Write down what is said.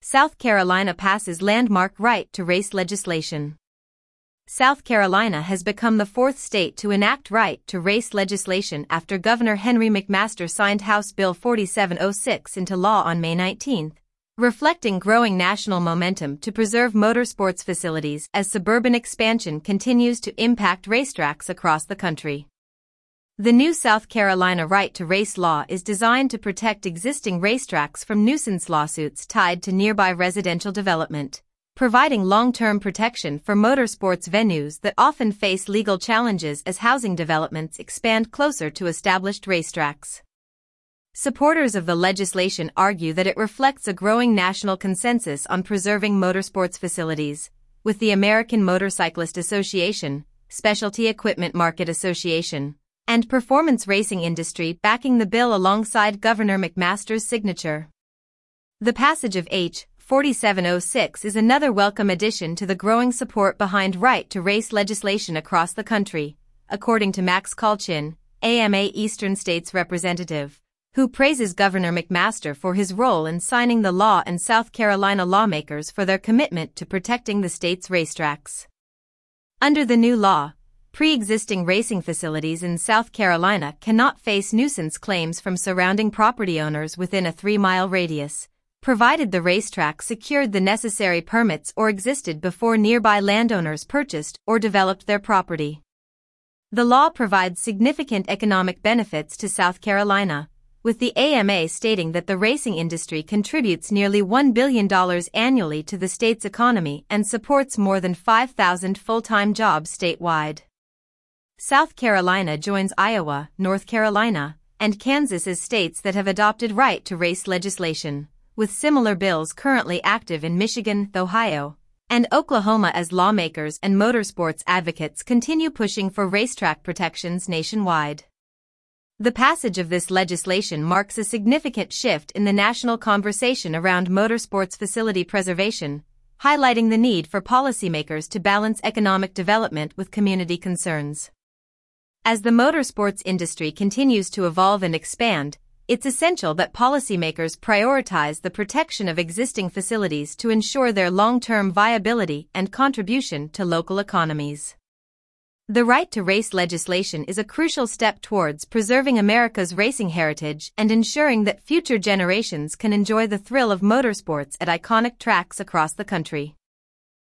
South Carolina passes landmark right to race legislation. South Carolina has become the fourth state to enact right to race legislation after Governor Henry McMaster signed House Bill 4706 into law on May 19, reflecting growing national momentum to preserve motorsports facilities as suburban expansion continues to impact racetracks across the country. The new South Carolina right to race law is designed to protect existing racetracks from nuisance lawsuits tied to nearby residential development, providing long-term protection for motorsports venues that often face legal challenges as housing developments expand closer to established racetracks. Supporters of the legislation argue that it reflects a growing national consensus on preserving motorsports facilities, with the American Motorcyclist Association, Specialty Equipment Market Association, and performance racing industry backing the bill alongside Governor McMaster's signature. The passage of H. 4706 is another welcome addition to the growing support behind right to race legislation across the country, according to Max Kalchin, AMA Eastern States representative, who praises Governor McMaster for his role in signing the law and South Carolina lawmakers for their commitment to protecting the state's racetracks. Under the new law, pre-existing racing facilities in South Carolina cannot face nuisance claims from surrounding property owners within a 3-mile radius, provided the racetrack secured the necessary permits or existed before nearby landowners purchased or developed their property. The law provides significant economic benefits to South Carolina, with the AMA stating that the racing industry contributes nearly $1 billion annually to the state's economy and supports more than 5,000 full-time jobs statewide. South Carolina joins Iowa, North Carolina, and Kansas as states that have adopted right to race legislation, with similar bills currently active in Michigan, Ohio, and Oklahoma as lawmakers and motorsports advocates continue pushing for racetrack protections nationwide. The passage of this legislation marks a significant shift in the national conversation around motorsports facility preservation, highlighting the need for policymakers to balance economic development with community concerns. As the motorsports industry continues to evolve and expand, it's essential that policymakers prioritize the protection of existing facilities to ensure their long-term viability and contribution to local economies. The right to race legislation is a crucial step towards preserving America's racing heritage and ensuring that future generations can enjoy the thrill of motorsports at iconic tracks across the country.